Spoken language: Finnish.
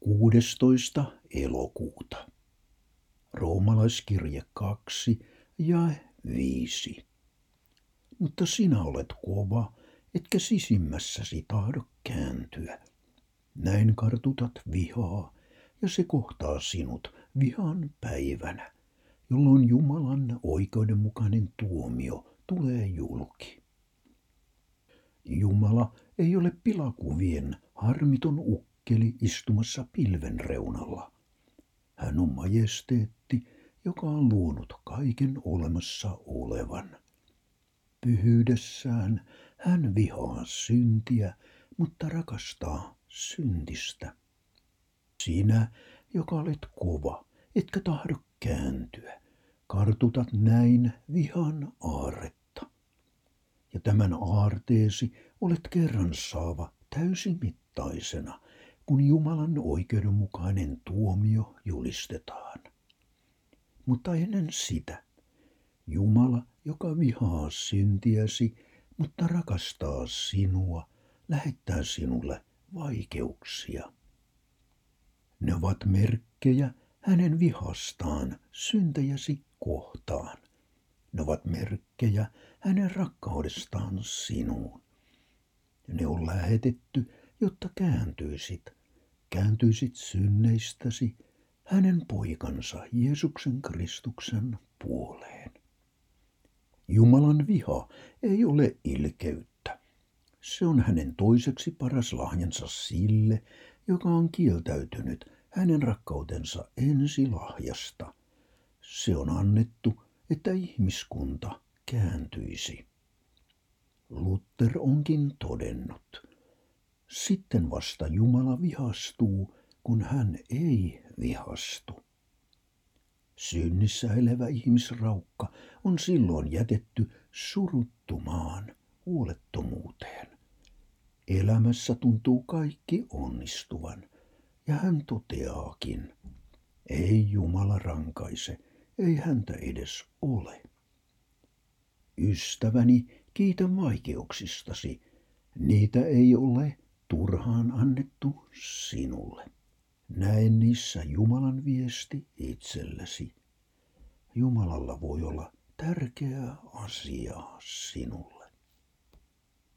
16. elokuuta. Roomalaiskirje 2 jae 5. Mutta sinä olet kova, etkä sisimmässäsi tahdo kääntyä. Näin kartutat vihaa, ja se kohtaa sinut vihan päivänä, jolloin Jumalan oikeudenmukainen tuomio tulee julki. Jumala ei ole pilakuvien harmiton ukkeli istumassa pilven reunalla. Hän on majesteetti, joka on luonut kaiken olemassa olevan. Pyhyydessään hän vihaa syntiä, mutta rakastaa syntistä. Sinä, joka olet kova, etkä tahdo kääntyä, kartutat näin vihan aarretta. Ja tämän aarteesi olet kerran saava täysimittaisena, kun Jumalan oikeudenmukainen tuomio julistetaan. Mutta ennen sitä, Jumala, joka vihaa syntiäsi, mutta rakastaa sinua, lähettää sinulle vaikeuksia. Ne ovat merkkejä hänen vihastaan syntejäsi kohtaan. Ne ovat merkkejä hänen rakkaudestaan sinuun. Ne on lähetetty, jotta kääntyisit synneistäsi hänen poikansa Jeesuksen Kristuksen puoleen. Jumalan viha ei ole ilkeyttä. Se on hänen toiseksi paras lahjansa sille, joka on kieltäytynyt hänen rakkautensa ensilahjasta. Se on annettu, että ihmiskunta kääntyisi. Luther onkin todennut, sitten vasta Jumala vihastuu, kun hän ei vihastu. Synnissä elävä ihmisraukka on silloin jätetty suruttumaan huolettomuuteen. Elämässä tuntuu kaikki onnistuvan, ja hän toteaakin, ei Jumala rankaise, ei häntä edes ole. Ystäväni, kiitä vaikeuksistasi, niitä ei ole turhaan annettu sinulle. Näe niissä Jumalan viesti itsellesi. Jumalalla voi olla tärkeää asiaa sinulle.